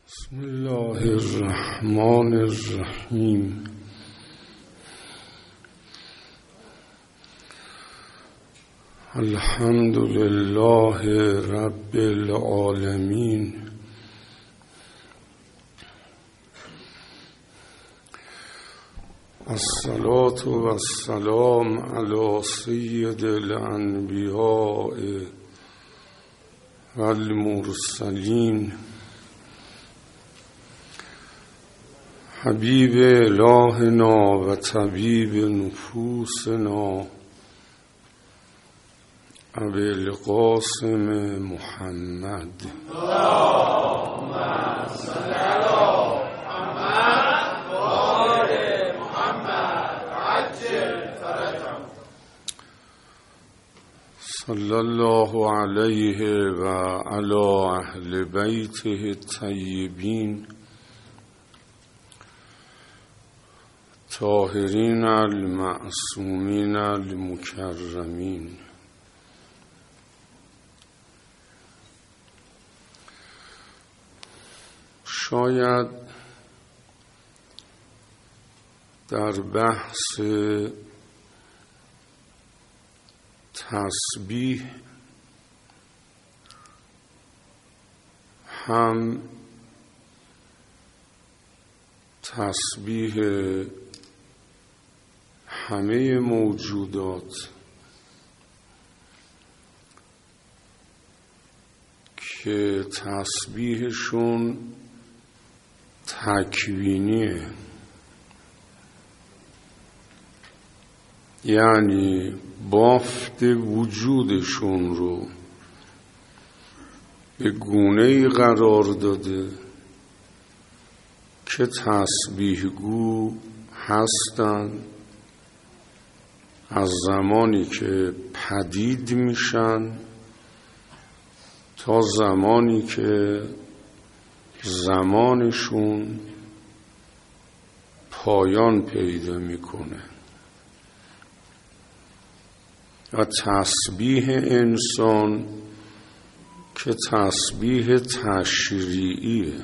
بسم الله الرحمن الرحیم. الحمد لله رب العالمین. الصلاة والسلام علی سید الانبیاء والمرسلین حبیب الهنا و طبیب نفوسنا ابی القاسم محمد. اللهم صل علی محمد و آل محمد عجل فرجهم. صلی الله علیه و علی اهل بیته الطیبین طاهرین المعصومین المکرمین. شاید در بحث تسبیح هم تسبیح همه موجودات که تسبیحشون تکوینیه، یعنی بافت وجودشون رو به گونه‌ای قرار داده که تسبیح گو هستن از زمانی که پدید میشن تا زمانی که زمانشون پایان پیدا میکنه. و تسبیح انسان که تسبیح تشریعیه،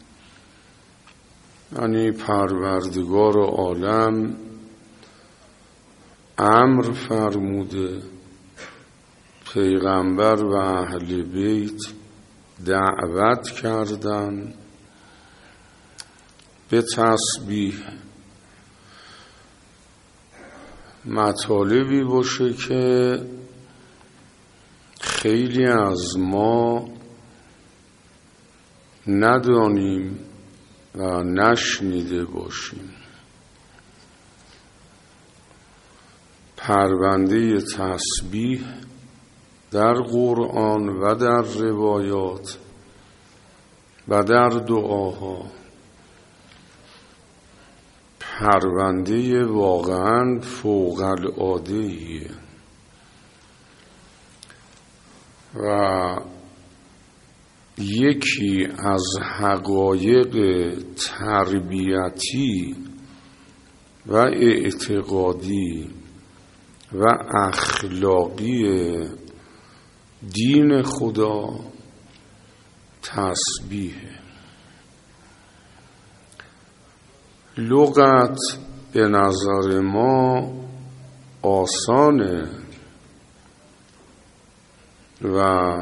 یعنی پروردگار عالم امر فرموده، پیغمبر و اهل بیت دعوت کردن به تسبیح. مطالبی باشه که خیلی از ما ندانیم و نشنیده باشیم. پرونده تسبیح در قرآن و در روایات و در دعاها پرونده واقعاً فوق العاده‌ایه و یکی از حقایق تربیتی و اعتقادی و اخلاقی دین خدا تسبیحه. لغت به نظر ما آسانه و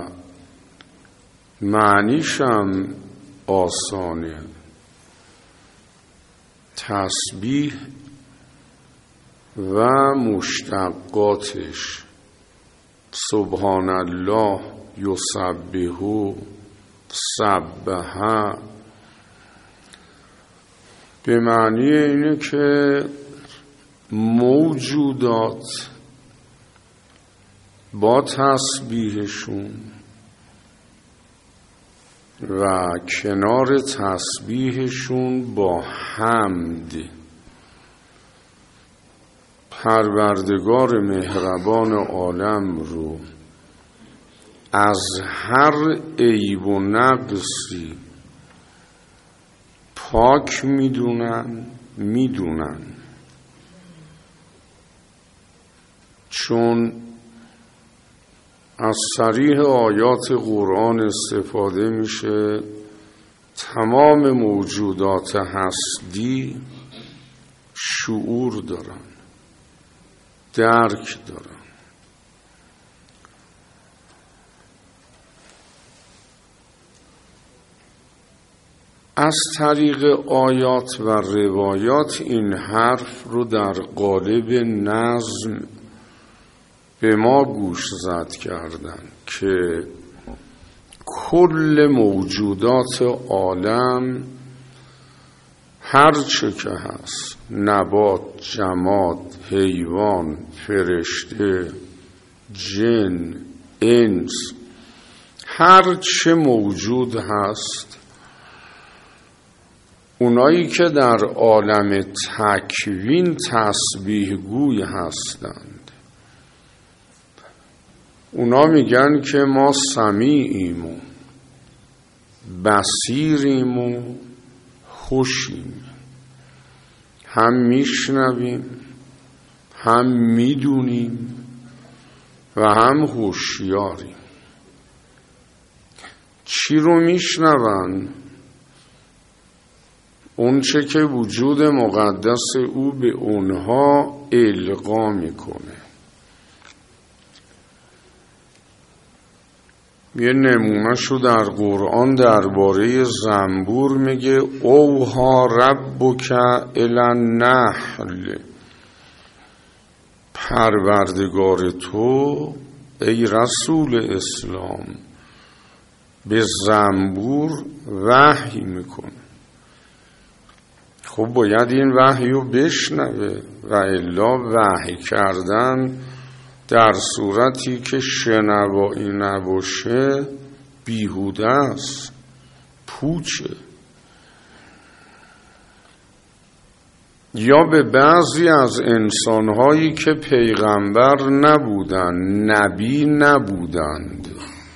معنیشم آسانه. تسبیح و مشتقاتش سبحان الله، یسبح، سبح، به معنی اینه که موجودات با تسبیحشون و کنار تسبیحشون با حمد پروردگار مهربان عالم رو از هر عیب و نقصی پاک میدونن چون از صریح آیات قرآن استفاده میشه تمام موجودات هستی شعور دارن، درک دارن. از طریق آیات و روایات این حرف رو در قالب نظم به ما گوش زد کردن که کل موجودات عالم هر چه که هست، نبات، جماد، حیوان، فرشته، جن، انس، هر چه موجود هست، اونایی که در عالم تکوین تسبیح گوی هستند، اونا میگن که ما سمیعیم و بصیریم و خوشیم، هم میشنویم، هم میدونیم و هم هوشیاریم. چی رو میشنون؟ اون چه که وجود مقدس او به اونها القا میکنه. یه نمونه‌شو در قرآن درباره زنبور میگه اوها ربک الی النحل، پروردگار تو ای رسول اسلام به زنبور وحی میکنه. خب باید این وحی رو بشنوه و الا وحی کردن در صورتی که شنوایی نباشه بیهوده است، پوچه. یا به بعضی از انسانهایی که پیغمبر نبودند، نبی نبودند،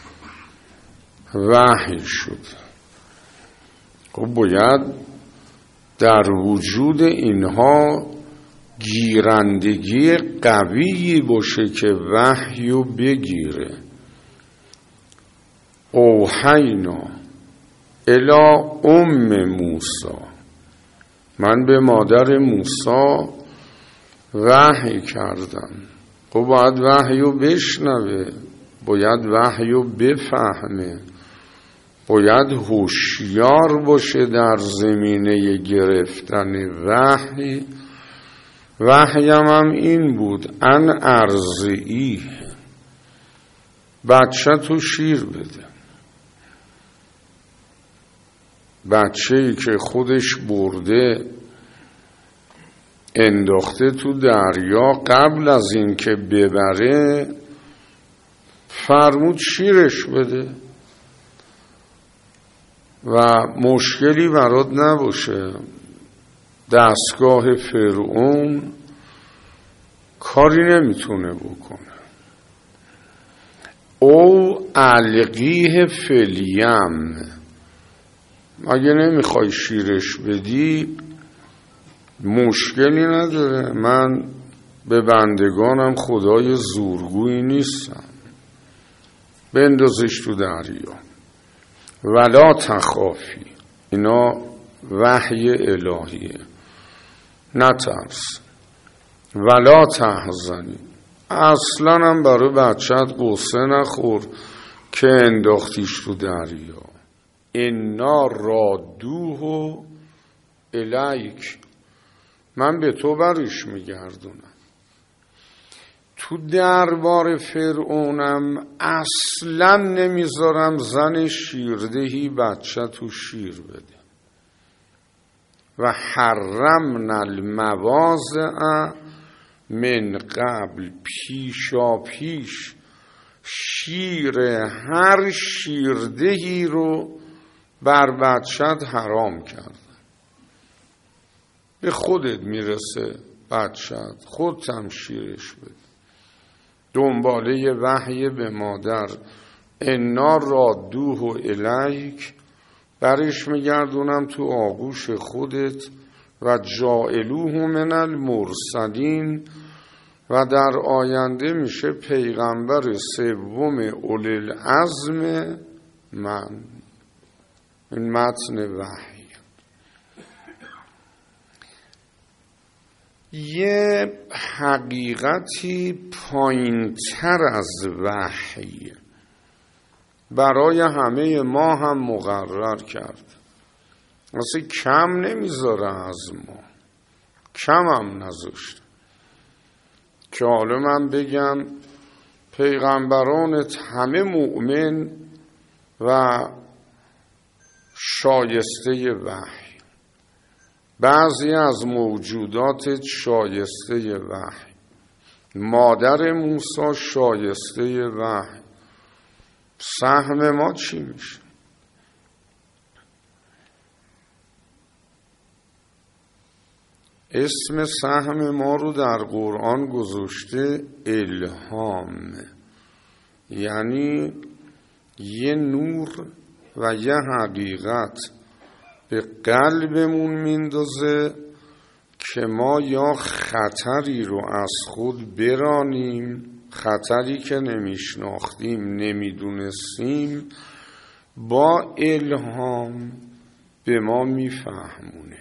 وحی شد. خب باید در وجود اینها گیرندگی قویی باشه که وحیو بگیره. اوحینا الی موسی، من به مادر موسی وحی کردم. خب باید وحیو بشنوه، باید وحیو بفهمه، باید هوشیار باشه در زمینه گرفتن وحی. وحیم این بود ان ارضعیه، بچه تو شیر بده. بچه‌ای که خودش برده انداخته تو دریا، قبل از این که ببره فرمود شیرش بده و مشکلی برات نباشه. دستگاه فرعون کاری نمیتونه بکنه. او القیه فلیم، اگه نمیخوای شیرش بدی مشکلی نداره، من به بندگانم خدای زورگویی نیستم، بندازش تو دریا. ولا تخافی، اینا وحی الهیه، نترس. ولا تحزنی، اصلا هم برای بچت قصه نخور که انداختیش تو دریا. انا رادوه الیک، من به تو برش میگردونم. تو دربار فرعونم اصلا نمیذارم زن شیردهی بچه تو شیر بده. و حرمنا المواضع من قبل، پیشا پیش شیر هر شیردهی رو بر بچت حرام کردن. به خودت میرسه بچت، خودت هم شیرش بده. دنباله وحی به مادر انا رادوه الیک، برش میگردونم تو آغوش خودت. و جائلوه من المرسلین، و در آینده میشه پیغمبر سوم اولوالعزم من. این متن وحی. یه حقیقتی پایین‌تر از وحی برای همه ما هم مقرر کرد. اصلا کم نمیذاره از ما، کم هم نذاشته که حالا من بگم پیغمبرانت همه مؤمن و شایسته وحی، بعضی از موجودات شایسته وحی، مادر موسی شایسته وحی. سهم ما چی میشه؟ اسم سهم ما رو در قرآن گذاشته الهام، یعنی یه نور و یه حقیقت به قلبمون میندازه که ما یا خطری رو از خود برانیم، خطری که نمیشناختیم نمیدونستیم، با الهام به ما میفهمونه.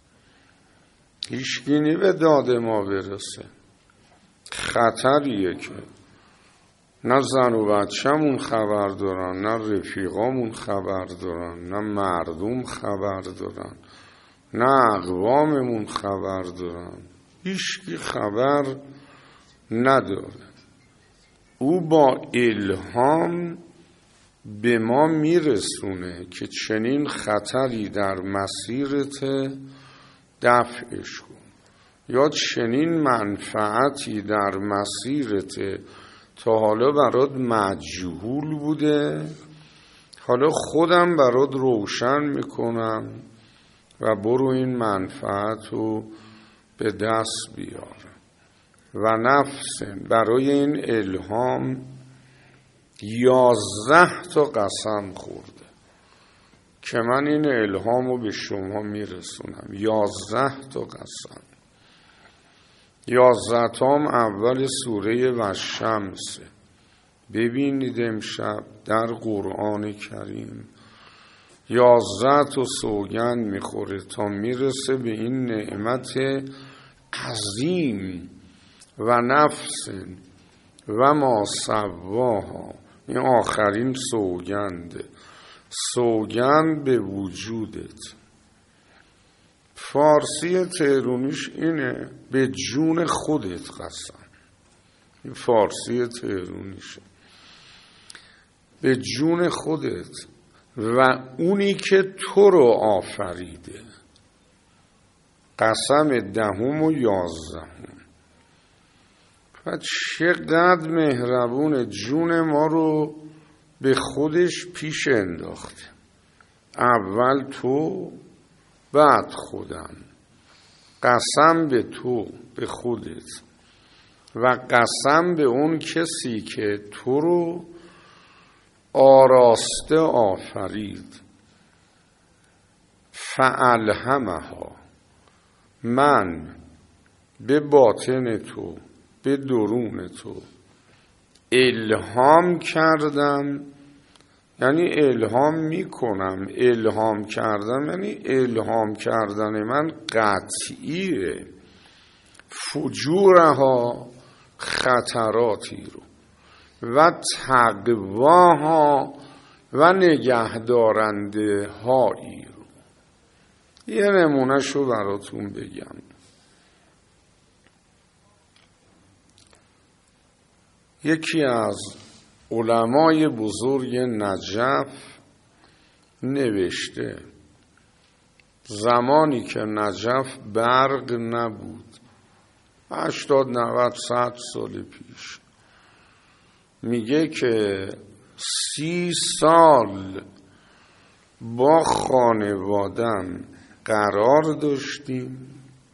هیچکی به داد ما برسه. خطریه که نه زن و بچه‌مون خبر دارن، نه رفیقامون خبر دارن، نه مردم خبر دارن، نه اقواممون خبر دارن، هیچکی خبر نداره. او با الهام به ما میرسونه که چنین خطری در مسیرت دفعش کن، یا چنین منفعتی در مسیرت تا حالا برات مجهول بوده، حالا خودم برات روشن میکنم و برو این منفعت رو به دست بیار. و نفس برای این الهام 11 تا قسم خورده که من این الهام رو به شما میرسونم. 11 تا قسم. 11 تام اول سوره والشمسه. ببینید امشب در قرآن کریم 11 تا سوگند میخوره تا میرسه به این نعمت عظیم و نفس و ما سواها. این آخرین سوگنده، سوگند به وجودت. فارسی تهرونیش اینه به جون خودت قسم. این فارسی تهرونیشه، به جون خودت و اونی که تو رو آفریده. قسم 10 و 11. و چقدر مهربون، جون ما رو به خودش پیش انداخته. اول تو بعد خودم. قسم به تو، به خودت، و قسم به اون کسی که تو رو آراسته آفرید. فالهمها، من به باطن تو، به درون تو الهام کردم. یعنی الهام میکنم. الهام کردم یعنی الهام کردن من قطعیه. فجورها، خطراتی رو، و تقواها، و نگهدارنده هایی رو. یه نمونه شو براتون بگم. یکی از علمای بزرگ نجف نوشته زمانی که نجف برق نبود، 80 90 100 سال پیش، میگه که 30 سال با خانوادم قرار داشتیم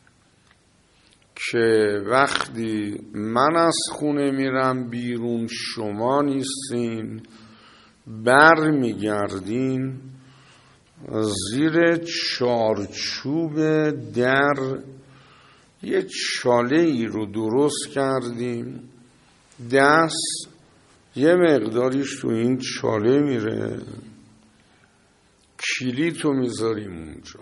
که وقتی من از خونه میرم بیرون شما نیستین، بر میگردین زیر چارچوب در یه چاله ای رو درست کردیم، دست یه مقداریش تو این چاله میره، کلیتو میذاریم اونجا.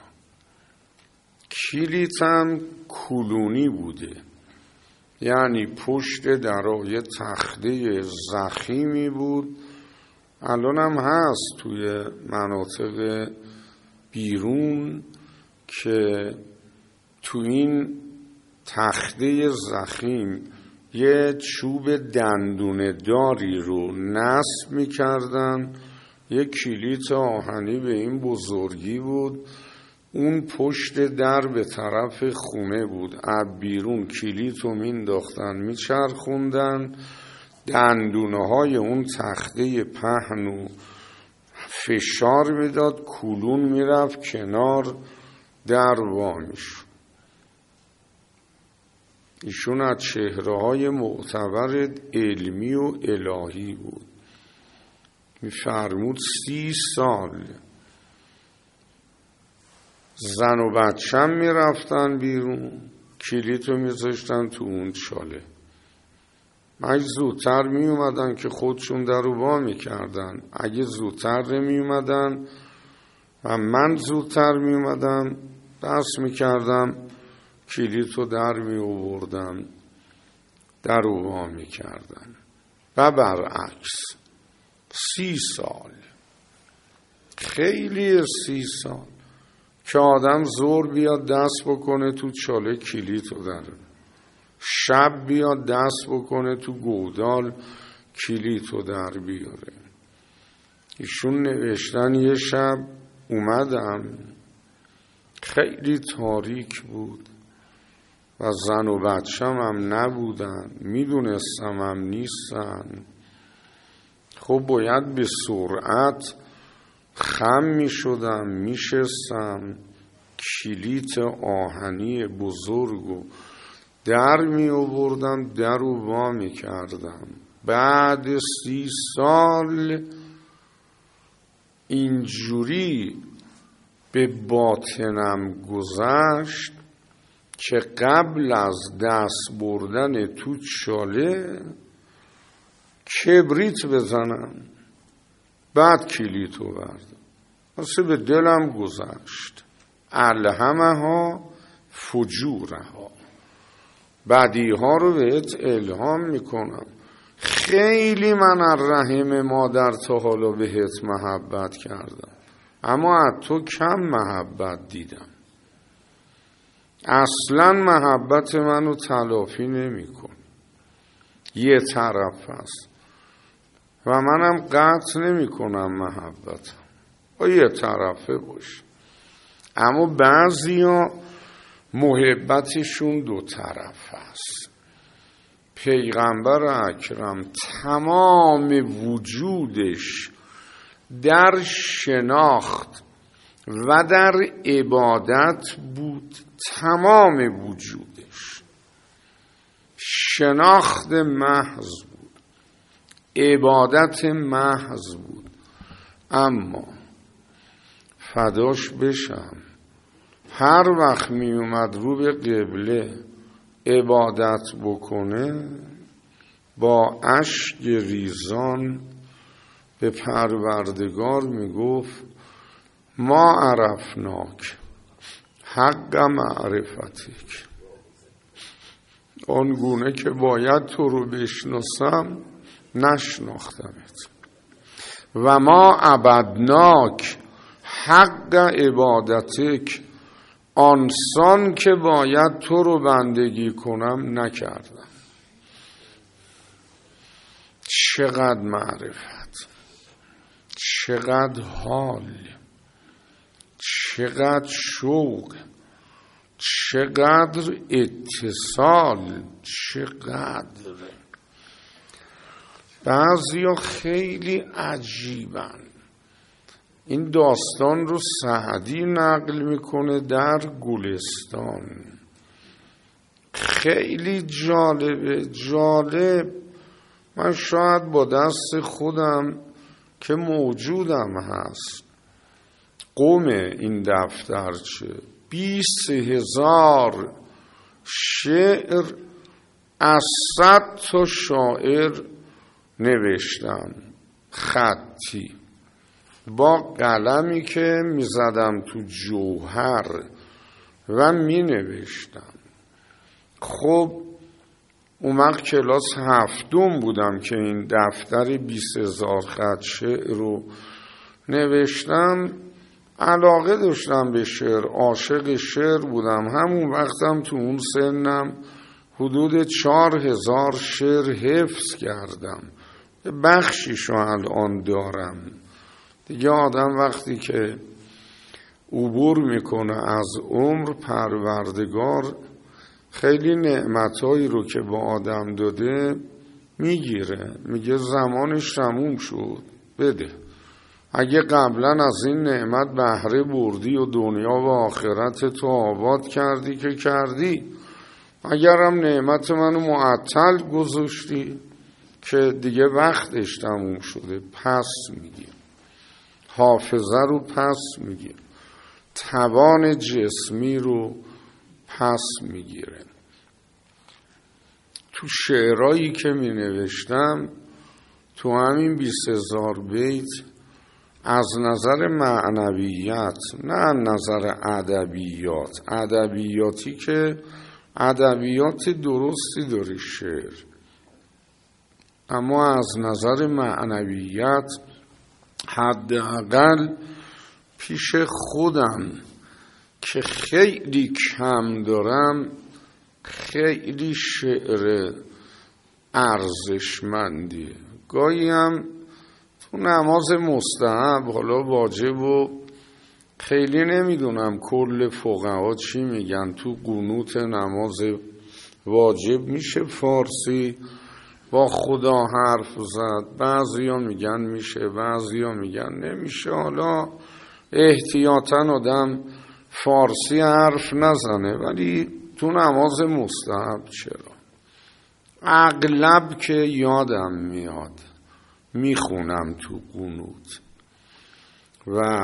کلیت هم کلونی بوده، یعنی پشت درای تخته ضخیمی بود، الان هم هست توی مناطق بیرون که تو این تخته ضخیم یه چوب دندونه داری رو نصب می‌کردن، یه کلیت آهنی به این بزرگی بود، اون پشت در به طرف خونه بود، از بیرون کلیت رو مینداختن میچرخوندن، دندونه های اون تخته پهن و فشار میداد، کلون میرفت کنار، در وا میشد. ایشون از چهره‌های معتبر علمی و الهی بود. میفرمود 30 سال زن و بچه‌م میرفتن بیرون، کلیتو میذاشتن تو اون چاله. اگه زودتر میومدن که خودشون درو وا میکردن، اگه زودتر نمیومدن و من زودتر میومدم دست میکردم کلیتو در میآوردم، درو وا میکردن. و برعکس 30 سال، خیلی 30 سال که آدم زور بیاد دست بکنه تو چاله کلیتو داره، شب بیاد دست بکنه تو گودال کلیتو در بیاره. ایشون نوشتن یه شب اومدم، خیلی تاریک بود و زن و بچم هم نبودن، میدونستم هم نیستن. خب باید به سرعت خم میشدم، میشستم، کلیت آهنی بزرگو در می آوردم، در رو وا می کردم. بعد 30 سال اینجوری به باطنم گذشت که قبل از دست بردن تو چاله کبریت بزنم، بعد کلیتو بردم. واسه به دلم گذشت الهمها فجورها، بدیها رو بهت الهام میکنم. خیلی من از رحم مادر تا حالا بهت محبت کردم، اما از تو کم محبت دیدم. اصلا محبت منو تلافی نمی کن، یه طرف هست و منم قطع نمی کنم محبتم، با یه طرفه باشه. اما بعضیا محبتشون 2 طرف هست. پیغمبر اکرم تمام وجودش در شناخت و در عبادت بود، تمام وجودش شناخت محض بود، عبادت محض بود. اما فداش بشم هر وقت می اومد رو به قبله عبادت بکنه، با اشک ریزان به پروردگار می گفت ما عرفناک حق معرفتک، آنگونه که باید تو رو بشناسم نشناختمت، و ما عبدناک حق عبادتک، آنسان که باید تو رو بندگی کنم نکردم. چقدر معرفت، چقدر حال، چقدر شوق، چقدر اتصال، چقدر. بعضیا خیلی عجیبن. این داستان رو سعدی نقل میکنه در گلستان، خیلی جالب. من شاید با دست خودم که موجودم هست قم این دفترچه 20,000 شعر از 100 تا شاعر نوشتم خطی با قلمی که میزدم تو جوهر و مینوشتم. خب اون وقت کلاس 7 بودم که این دفتر 20,000 خط شعر رو نوشتم. علاقه داشتم به شعر، عاشق شعر بودم. همون وقتم تو اون سنم حدود 4,000 شعر حفظ کردم، بخشیشو الان دارم. دیگه آدم وقتی که عبور میکنه از عمر، پروردگار خیلی نعمتایی رو که با آدم داده میگیره، میگه زمانش تموم شد، بده. اگه قبلا از این نعمت بهره بردی و دنیا و آخرت تو آباد کردی که کردی، اگرم نعمت منو معطل گذاشتی که دیگه وقتش تموم شده، پس میگی. حافظه رو پس میگی، توان جسمی رو پس میگیره. تو شعرهایی که می نوشتم تو همین 20,000 بیت از نظر معنویت، نه از نظر ادبیات، ادبیاتی که ادبیات درستی داره شعر، اما از نظر معنویت حداقل پیش خودم که خیلی کم دارم، خیلی شعر ارزشمندیه. گاهی هم تو نماز مستحب، حالا واجب و خیلی نمیدونم کل فقها چی میگن، تو قنوت نماز واجب میشه فارسی با خدا حرف زد، بعضیا میگن میشه، بعضیا میگن نمیشه. حالا احتیاطاً آدم فارسی حرف نزنه، ولی تو نماز مستحب چرا؟ اغلب که یادم میاد میخونم تو قنوت و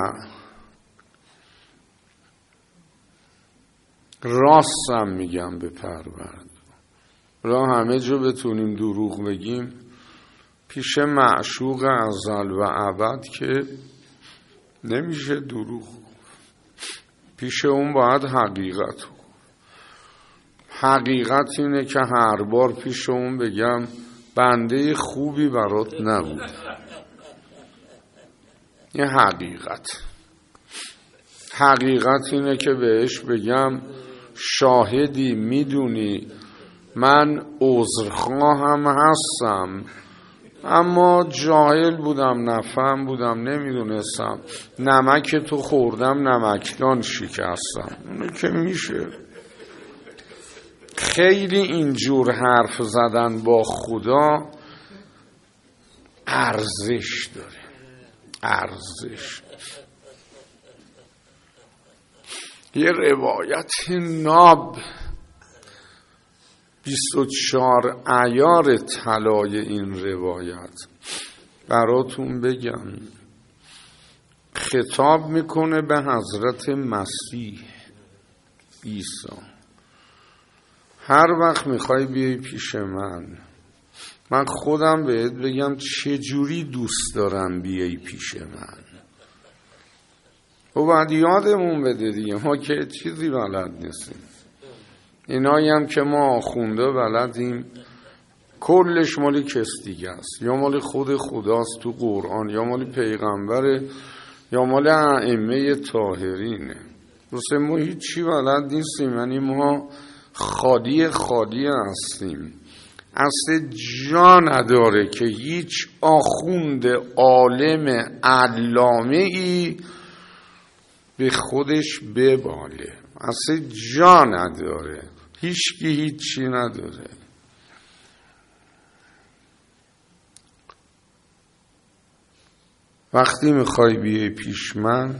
راستم میگم به پروردگار. را همه جا بتونیم دروغ بگیم، پیش معشوق ازل و ابد که نمیشه دروغ، پیش اون باید حقیقت. حقیقت اینه که هر بار پیش اون بگم بنده خوبی برات نبود. یه حقیقت اینه که بهش بگم شاهدی، میدونی من عذرخواهم هستم، اما جاهل بودم، نفهم بودم، نمیدونستم، نمک تو خوردم، نمکدان شکستم. اونه که میشه. خیلی اینجور حرف زدن با خدا ارزش داره، ارزش. یه روایت ناب 24 عیار طلای این روایت براتون بگم. خطاب میکنه به حضرت مسیح عیسی. هر وقت میخوای بیای پیش من خودم بهت بگم چه جوری دوست دارم بیای پیش من. و بعد یادمون بده دیگه، ما که چیزی بلد نیستیم. اینایی هم که ما آخونده بلدیم کلش مالی کس دیگه است، یا مال خود خداست تو قرآن، یا مال پیغمبره، یا مال ائمه طاهرینه. درسته ما هیچی بلد نیستیم، یعنی ما خالی هستیم. اصل جا نداره که هیچ آخوند عالم علامه ای به خودش بباله. اصلا جا نداره، هیچکی هیچی نداره. وقتی میخوای بیای پیش من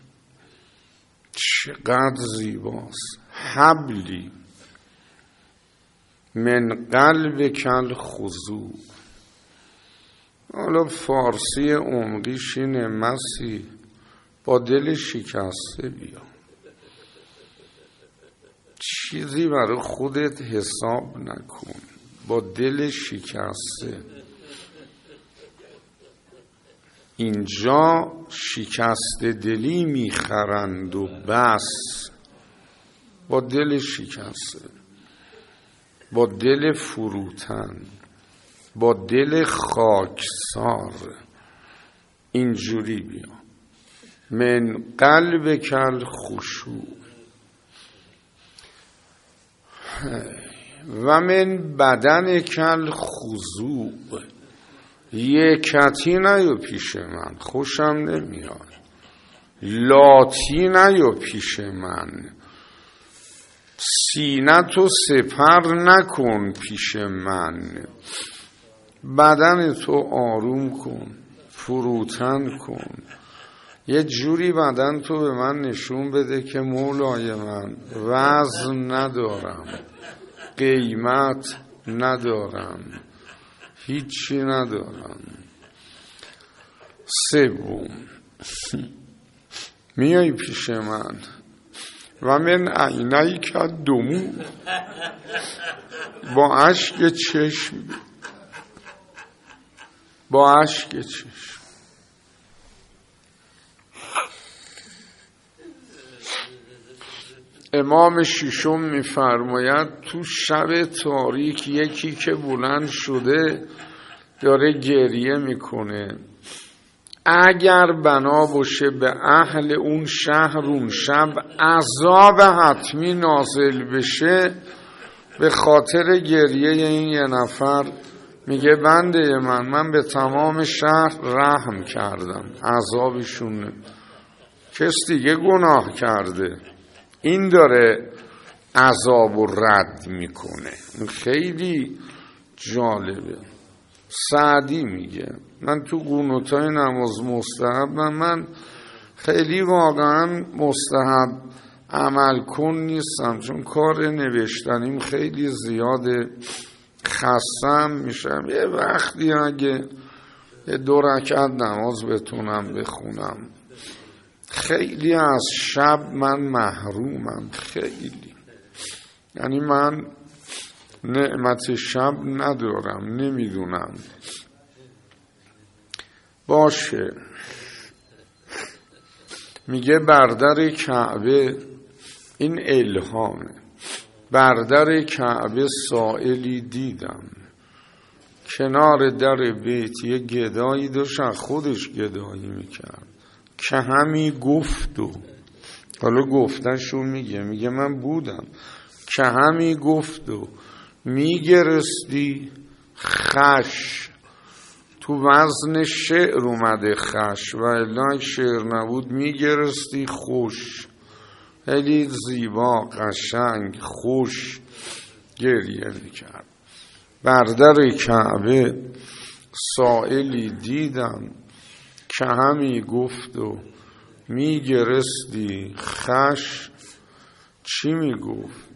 چقدر زیباست. حبلی من قلب کل خضوع. حالا فارسی عمقیش اینه مسیح با دل شکسته بیا. چیزی برای خودت حساب نکن، با دل شکسته. اینجا شکست دلی میخرند و بس. با دل شکسته، با دل فروتن، با دل خاکسار اینجوری بیا. من قلب کل خشوع و من بدن کل خضوع. یکتی نیا پیش من، خوشم نمیاد. لاتی نیا پیش من، سینه‌تو سپر نکن پیش من. بدن تو آروم کن، فروتن کن. یه جوری بدن تو به من نشون بده که مولای من وزن ندارم، قیمت ندارم، هیچی ندارم. سوم، میای پیش من و من عینی که دمو، با اشک چشم، با اشک چشم. امام ششم میفرماید تو شب تاریک یکی که بلند شده داره گریه میکنه، اگر بنا باشه به اهل اون شهر اون شب عذاب حتمی نازل بشه، به خاطر گریه این یه نفر میگه بنده من به تمام شهر رحم کردم، عذابشون کس دیگه گناه کرده، این داره عذاب و رد میکنه. خیلی جالبه. سعدی میگه من تو قنوتای نماز مستحب من خیلی واقعا مستحب عمل کن نیستم، چون کار نوشتنیم خیلی زیاده، خستم میشم. یه وقتی اگه 2 رکعت نماز بتونم بخونم. خیلی از شب من محرومم، خیلی، یعنی من نعمت شب ندارم، نمیدونم. باشه، میگه بردر کعبه، این الهامه، بردر کعبه سائلی دیدم، کنار در بیت یه گدایی داشت، خودش گدایی میکرد که همی گفت و حالا گفتنشو میگه من بودم که همی گفت و میگرستی خش، تو وزن شعر اومده خش، و الا شعر نبود میگرستی خوش. خیلی زیبا، قشنگ، خوش گریه میکرد. بردر کعبه سائلی دیدم که همی گفت و میگرستی خش. چی میگفت؟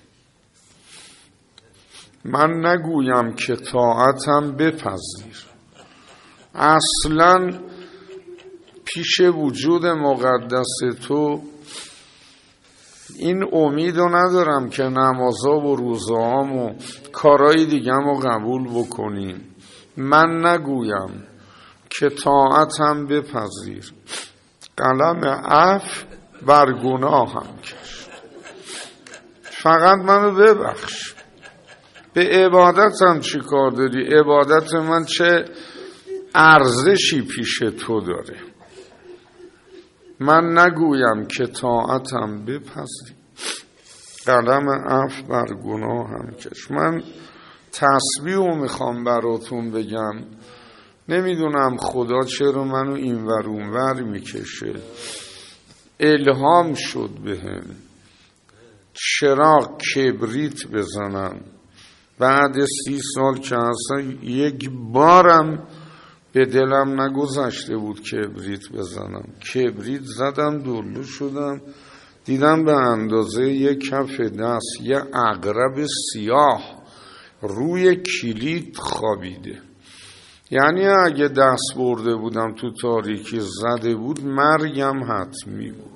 من نگویم که طاعتم بپذیر. اصلا پیش وجود مقدس تو این امیدو ندارم که نمازا و روزهام و کارهای دیگم رو قبول بکنیم. من نگویم که طاعتم بپذیر، قلم عفو بر گناهم کش. فقط منو ببخش. به عبادتم چی کار داری؟ عبادت من چه ارزشی پیش تو داره؟ من نگویم که طاعتم بپذیر، قلم عفو بر گناهم کش. من تسبیحو میخوام براتون بگم، نمیدونم خدا چرا منو این ور اون ور میکشه. الهام شد بهم چرا کبریت بزنم بعد 30 سال که اصلا یک بارم به دلم نگذشته بود کبریت بزنم. کبریت زدم، دلو شدم، دیدم به اندازه یک کف دست یه عقرب سیاه روی کلید خوابیده. یعنی اگه دست برده بودم تو تاریکی زده بود مرگم حتمی بود.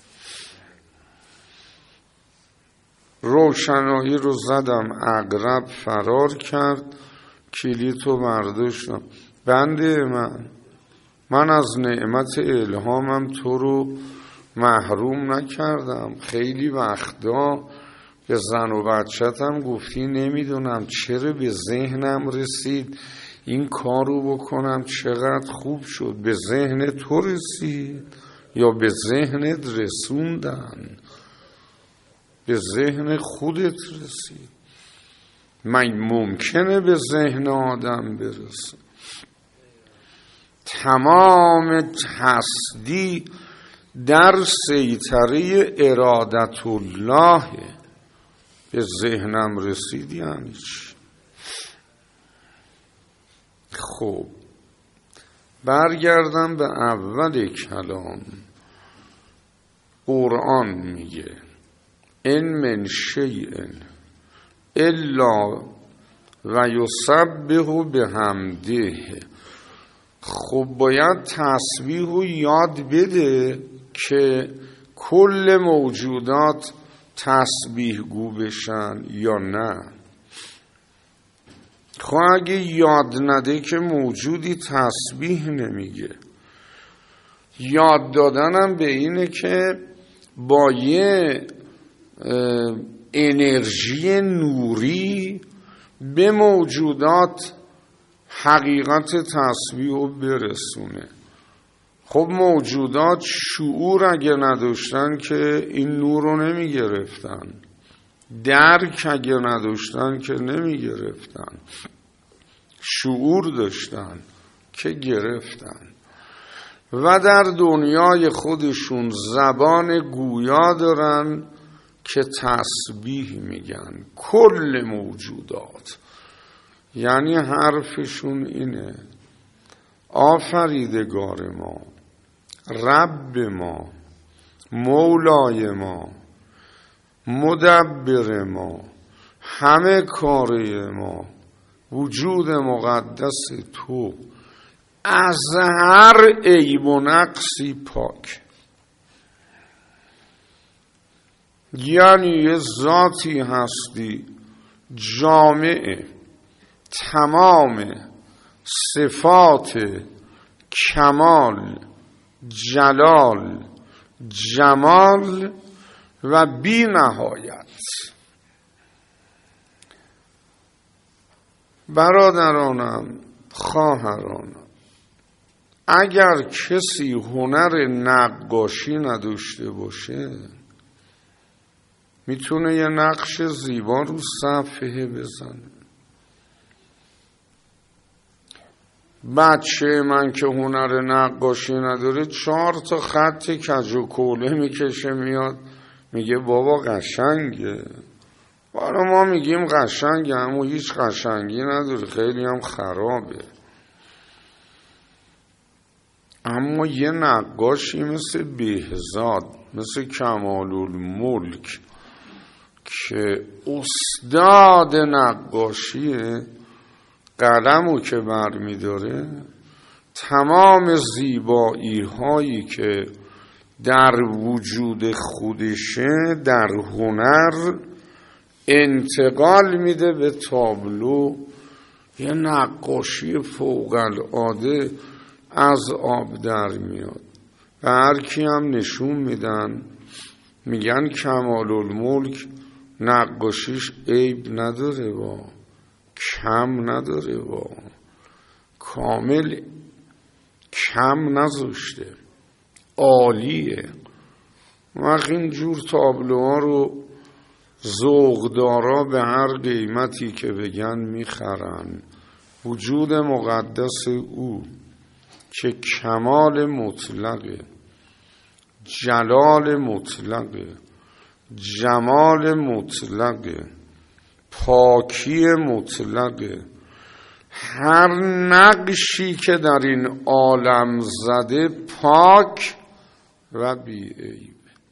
روشنایی رو زدم، عقرب فرار کرد، کلیدو برداشتم. بنده من من از نعمت الهامم تو رو محروم نکردم. خیلی وقتا به زن و بچه‌تم گفتی نمیدونم چرا به ذهنم رسید این کارو بکنم، چقدر خوب شد. به ذهن تو رسید یا به ذهنت رسوندن؟ به ذهن خودت رسید. من ممکنه به ذهن آدم برسه؟ تمام هستی در سیطره ارادت الله. به ذهنم رسید یعنی چی؟ خب برگردم به اول کلام. قرآن میگه ان من شیء الا و یسبح بحمده. خب باید تسبیح رو یاد بده که کل موجودات تسبیح گو بشن یا نه. خب اگه یاد نده که موجودی تسبیح نمیگه. یاد دادنم به اینه که با یه انرژی نوری به موجودات حقیقت تسبیح رو برسونه. خب موجودات شعور اگه نداشتن که این نور رو نمی گرفتن، درک اگه نداشتن که نمی گرفتن، شعور داشتن که گرفتن و در دنیای خودشون زبان گویا دارن که تسبیح میگن. کل موجودات یعنی حرفشون اینه آفریدگار ما، رب ما، مولای ما، مدبر ما، همه کاره ما، وجود مقدس تو از هر عیب و نقصی پاک. یعنی یه ذاتی هستی جامعه تمام صفات کمال، جلال، جمال و بی نهایت. برادرانم، خواهرانم، اگر کسی هنر نقاشی نداشته باشه میتونه یه نقش زیبا رو صفحه بزنه. بچه من که هنر نقاشی نداره 4 تا خط کج و کوله میکشه میاد میگه بابا قشنگه. برای ما میگیم قشنگه اما هیچ قشنگی نداره، خیلی هم خرابه. اما یه نقاشی مثل بهزاد، مثل کمال‌الملک که استاد نقاشیه، قلمو که بر می داره تمام زیبایی هایی که در وجود خودشه در هنر انتقال میده به تابلو. یه نقاشی فوق العاده از آب در میاد و هر کی هم نشون میدن میگن کمال‌الملک نقاشیش عیب نداره با کم نداره با کامل کم نذاشته، عالیه. وقت اینجور تابلوها رو ذوقدارا به هر قیمتی که بگن میخرن. وجود مقدس او که کمال مطلقه، جلال مطلقه، جمال مطلقه، پاکی مطلقه، هر نقشی که در این عالم زده پاک و بی عیب.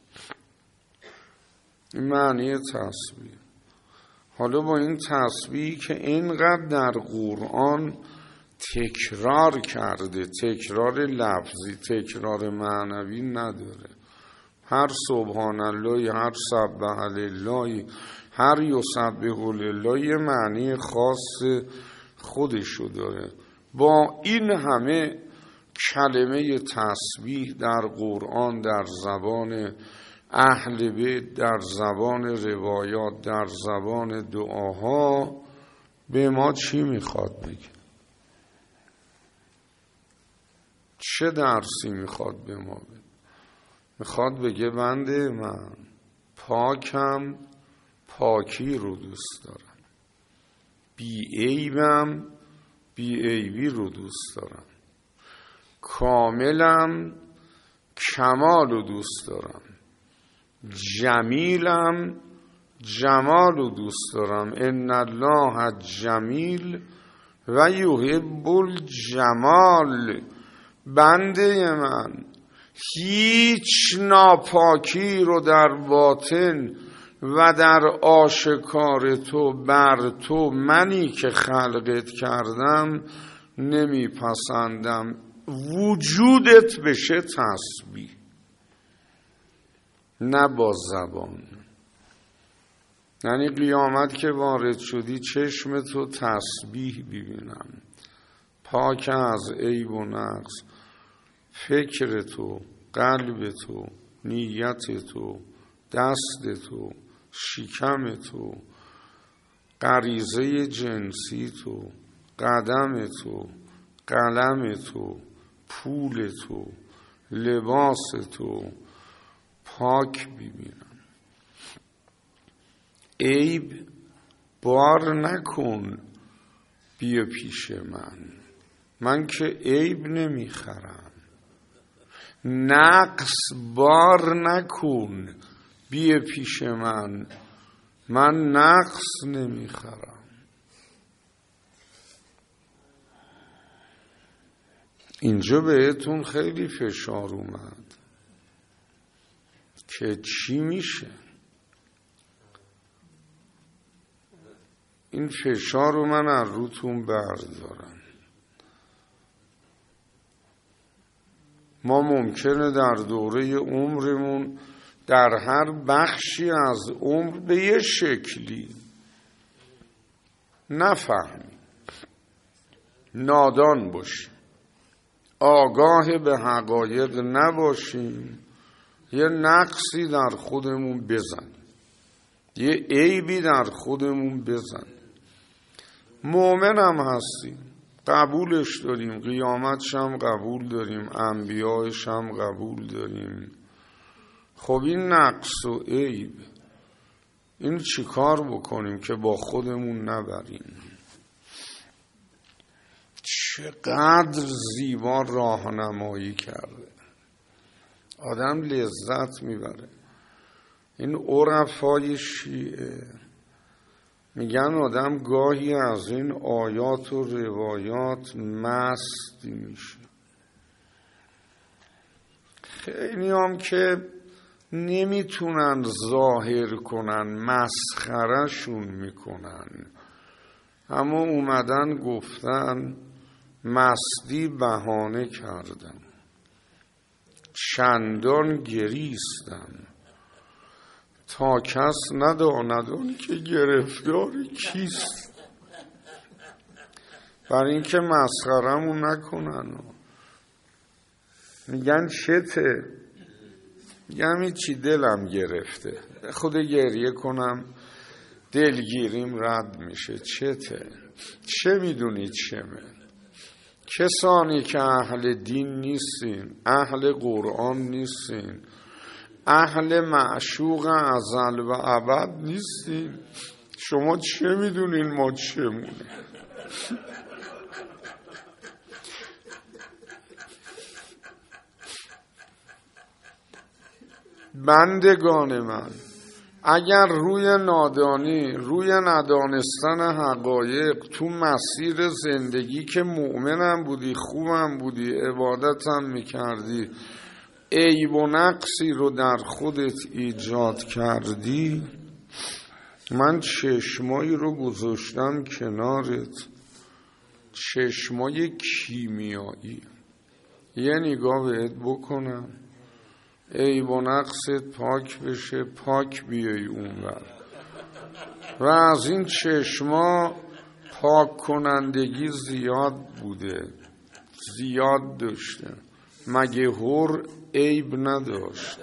این معنی تسبیح. حالا با این تسبیحی که اینقدر در قرآن تکرار کرده، تکرار لفظی تکرار معنوی نداره، هر سبحان الله، هر سبح لله، هر یسبح لله یه معنی خاص خودشو داره. با این همه کلمه تسبیح در قرآن، در زبان اهل بیت، در زبان روایات، در زبان دعاها به ما چی میخواد بگه؟ چه درسی میخواد به ما بگه؟ میخواد بگه بنده من پاکم، پاکی رو دوست دارم، بی عیبم، بی عیبی رو دوست دارم، کاملم، کمال رو دوست دارم، جمیلم، جمال رو دوست دارم. ان الله جمیل و یحب الجمال. بنده من هیچ ناپاکی رو در باطن و در آشکار تو بر تو منی که خلقت کردم نمیپسندم. وجودت بشه تسبیح، نه با زبان. یعنی قیامت که وارد شدی چشم تو تسبیح ببینم، پاک از عیب و نقص. فکر تو، قلب تو، نیت تو، دست تو، شکم تو، غریزه جنسی تو، قدم تو، قلم تو، پول تو، لباس تو پاک ببینم. عیب بار نکن بیا پیش من که عیب نمیخرم. نقص بار نکن بیا پیش من نقص نمیخرم. اینجا بهتون خیلی فشار اومد که چی میشه. این فشار رو من از روتون بردارم. ما ممکنه در دوره عمرمون در هر بخشی از عمر به یه شکلی نفهمیم، نادان باشیم، آگاه به حقایق نباشیم، یه نقصی در خودمون بزنیم، یه عیبی در خودمون بزنیم. مؤمن هم هستیم، قبولش داریم، قیامتش هم قبول داریم، انبیایش هم قبول داریم. خب این نقص و عیب این چی کار بکنیم که با خودمون نبریم؟ چقدر زیبا راهنمایی کرده، آدم لذت میبره. این عرفای شیعه میگن آدم گاهی از این آیات و روایات مستی میشه. خیلی هم که نمیتونن ظاهر کنن، مسخرهشون میکنن، اما اومدن گفتن مستی بهانه کردم، چندان گریستم تا کس نداند اون که گرفتار کیست. برای اینکه مسخرمون نکنن. میگن چته؟ میگم هیچی، دلم گرفته، خود گریه کنم دلگیریم رد میشه. چته؟ چه میدونید چمه؟ کسانی که اهل دین نیستین، اهل قرآن نیستین، اهل معشوق ازل و ابد نیستین، شما چه میدونین ما چمونه؟ بندگان من، اگر روی نادانی، روی ندانستن حقایق تو مسیر زندگی که مؤمنم بودی، خوبم بودی، عبادتم میکردی، عیب و نقصی رو در خودت ایجاد کردی، من چشمایی رو گذاشتم کنارت، چشمای کیمیایی، یه نگاه بهت بکنم، عیب و نقصت پاک بشه، پاک بیای اونور و از این چشما پاک کنندگی زیاد بوده، زیاد داشته. مگه هر عیب نداشت؟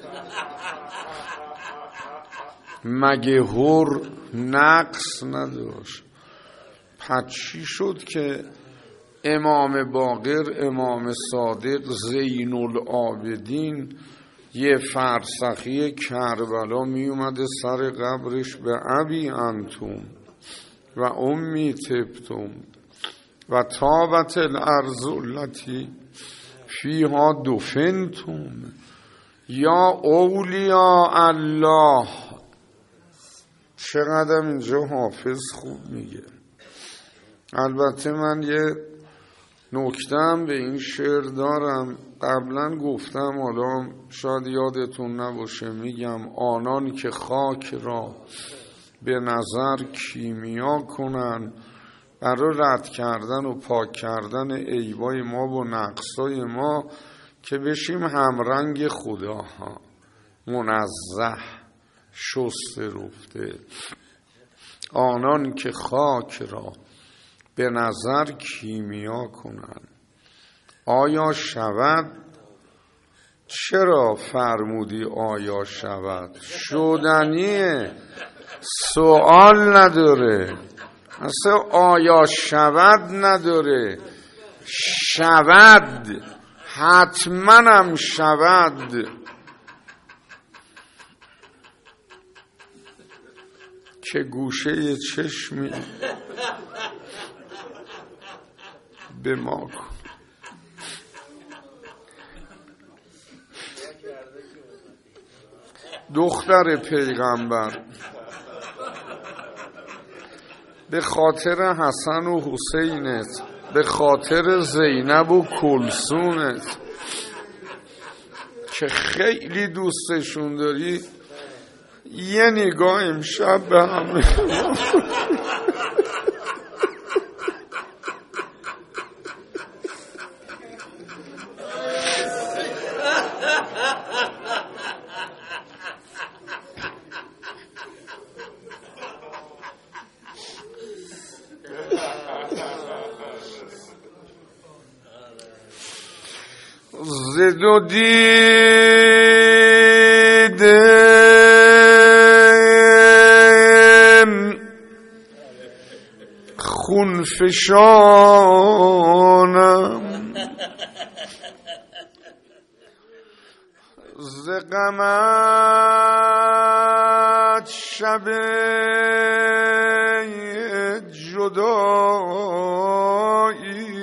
مگه هر نقص نداشت؟ پس چی شد که امام باقر، امام صادق، زین العابدین یه فرسخی کربلا می اومده سر قبرش به ابی انتم و امی تبتم و طابت الارض التي فیها دفنتم یا اولیاء الله. چقدر اینجا حافظ خوب میگه. البته من یه نکتم به این شعر دارم، قبلا گفتم، حالا شاید یادتون نباشه، میگم آنان که خاک را به نظر کیمیا کنن برای رد کردن و پاک کردن عیبای ما و نقصای ما که بشیم همرنگ خداها، منزه، شسته رفته. آنان که خاک را به نظر کیمیا کنن آیا شود؟ چرا فرمودی آیا شود؟ شدنیه، سوال نداره، اصلا آیا شود نداره، شود، حتما هم شود. که گوشه چشمی به ما کن. دختر پیغمبر به خاطر حسن و حسینت، به خاطر زینب و کلثومت که خیلی دوستشون داری، یه نگاه امشب به همه زد و دیدم خون فشانم، ز غمت شب جدایی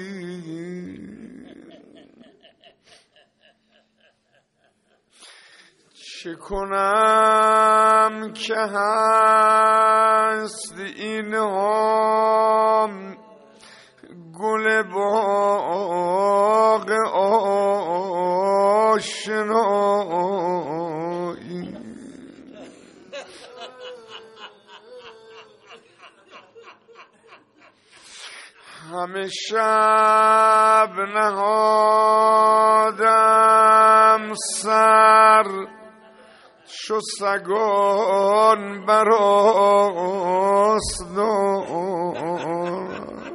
چه کنم که هست اینها گل باغ آشنایی. همه شب نهادم سر چو سگان بر آستان،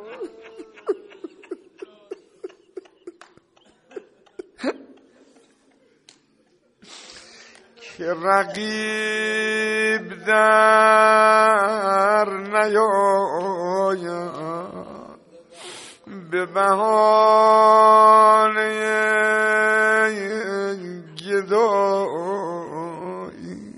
که رقیب در نیاید به بهانه گدایی.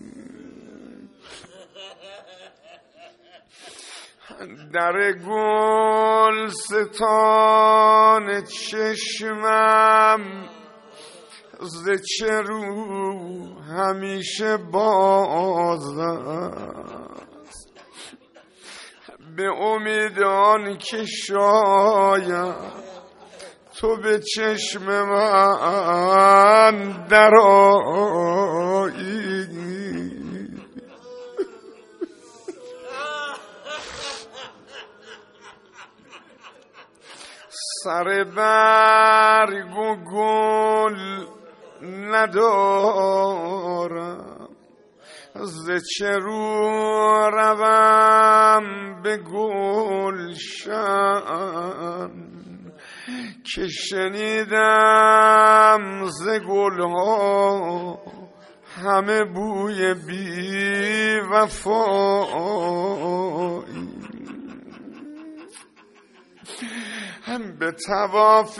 در گل ستان چشمم ز چه رو همیشه باز است، به امید آن که شاید تو به چشم من درآیی. سر برگ و گل ندارم، ز چه رو روم به گلشن، که شنیدم ز گلها همه بوی بی وفایی، هم به طواف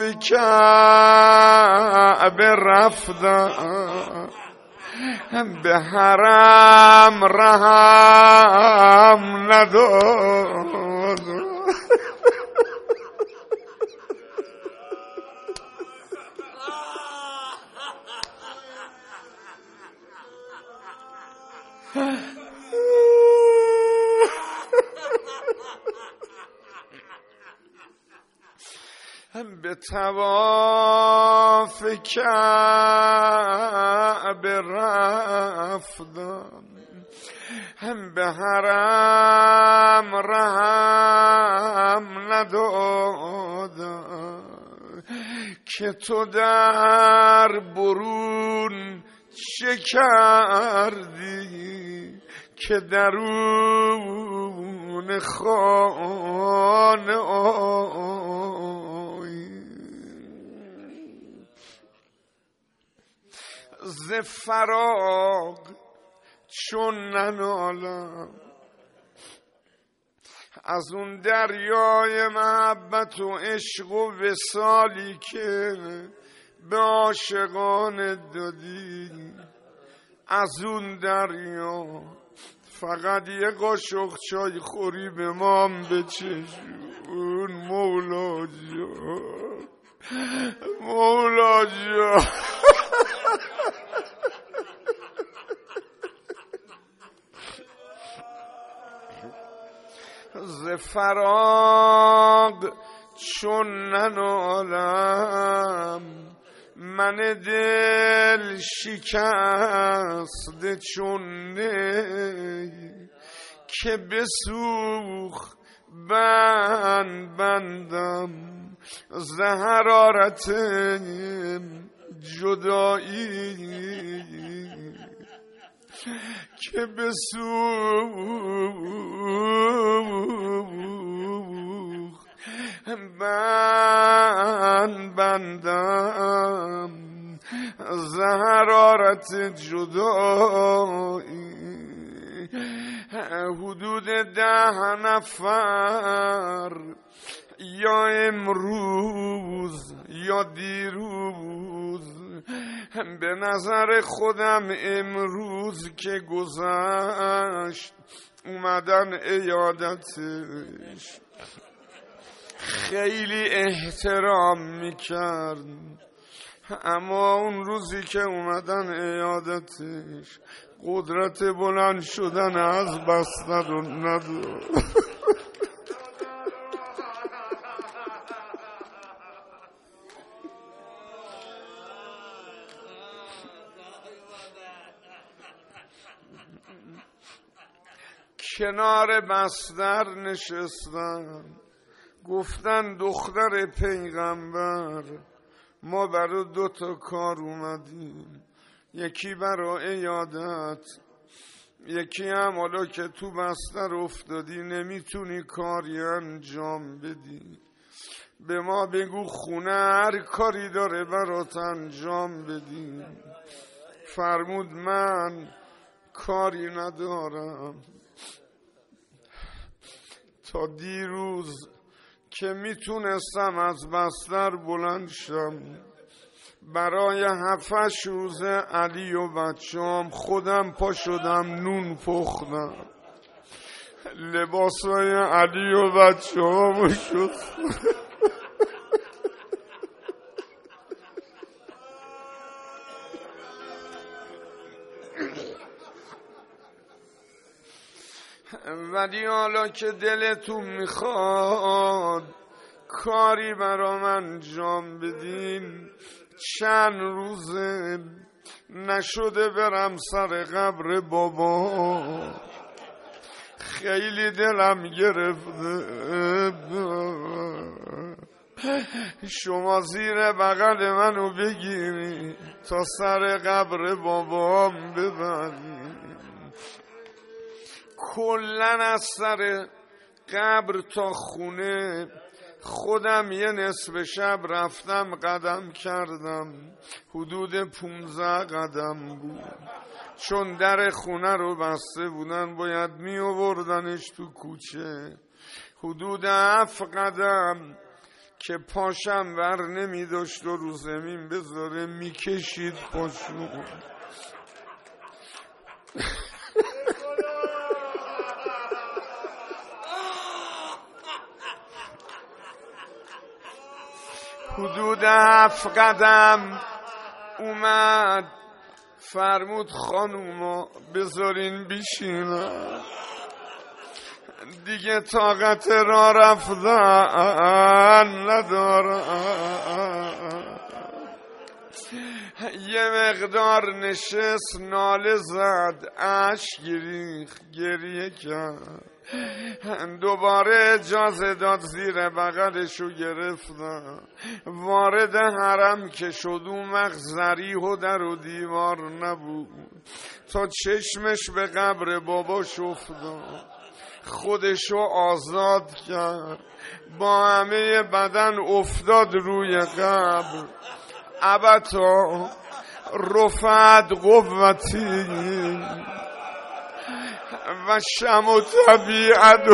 کعبه رفتم، هم به حرم رهم نداد. هم به طواف کعبه رفتم، هم به حرم رهم ندادم، که تو در برون چه کردی که درون خانه ز فراق چون ننالم از اون دریای محبت و عشق و وصالی که به عاشقان دادی. از اون دریا فقط یه قاشق چای خوری به مام بچشون مولا جان، مولا جان. ز فراق چون ننالم من دل شکسته چون نی، که بسوخ بندم ز حرارت جدایی، که بسوخ بندم ز حرارت جدایی. حدود 10 نفر یا امروز یا دیروز، به نظر خودم امروز که گذشت اومدن عیادتش، خیلی احترام میکرد، اما اون روزی که اومدن عیادتش قدرت بلند شدن از بستر رو نداشت. کنار بستر نشستن، گفتن دختر پیغمبر ما برای 2 تا کار اومدیم، یکی برای عیادت، یکی هم حالا که تو بستر افتادی نمیتونی کاری انجام بدی، به ما بگو خونه هر کاری داره برات انجام بدی. فرمود من کاری ندارم. تا دیروز که میتونستم از بستر بلند شم، برای 7-8 روز علی و بچه‌ام خودم پا شدم نون پختم، لباسای علی و بچه‌ام شستم. ولی حالا که دلتون میخواد کاری برام انجام بدین، چند روزه نشده برم سر قبر بابا، خیلی دلم گرفته. شما زیر بغل منو بگیری تا سر قبر بابام ببری. کلن از سر قبر تا خونه خودم یه نصف شب رفتم قدم کردم، حدود 15 قدم بود. چون در خونه رو بسته بودن باید می آوردنش تو کوچه. حدود 7 قدم که پاشم ور نمی داشت و رو زمین بذاره می کشید پاشو. حدود 7 قدم اومد فرمود خانوما بذارین بیشینم، دیگه طاقت را رفتن ندارم. یه مقدار نشست ناله زد، اشک گریه کرد. دوباره اجازه داد، زیر بغلشو گرفتم، وارد حرم که شد. اون وقت زریح و در و دیوار نبود، تا چشمش به قبر باباش افتاد، خودشو آزاد کرد، با همه بدن افتاد روی قبر. ابتا رفعت قوتی و شم و طبیعت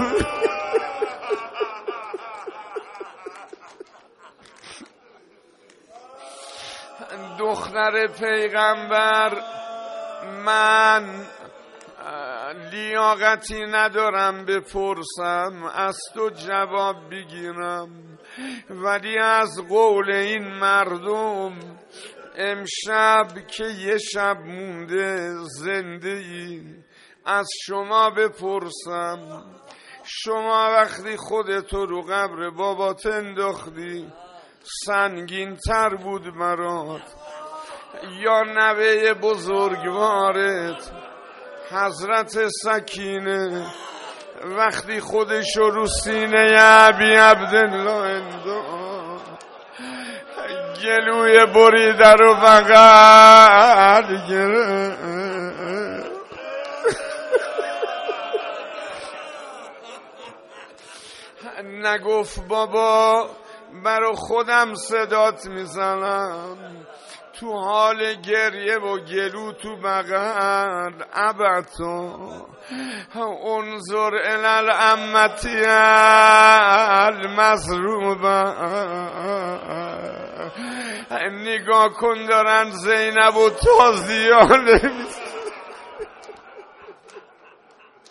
دختر پیغمبر، من لیاقتی ندارم بپرسم، از تو جواب بگیرم، ولی از قول این مردم امشب که یه شب مونده زنده ای، از شما بپرسم، شما وقتی خودتو رو قبر بابات انداختی سنگین تر بود برات یا نوه بزرگوارت حضرت سکینه وقتی خودشو رو سینه ابی عبدالله انداخت، گلوی بریده رو بغل گرفت، نگفت بابا برا خودم صدات میزنم، تو حال گریه و گلو تو بغل. ابتا انظر الال امتی المظلومه، نگاه کن دارن زینب و تازیانه میزن.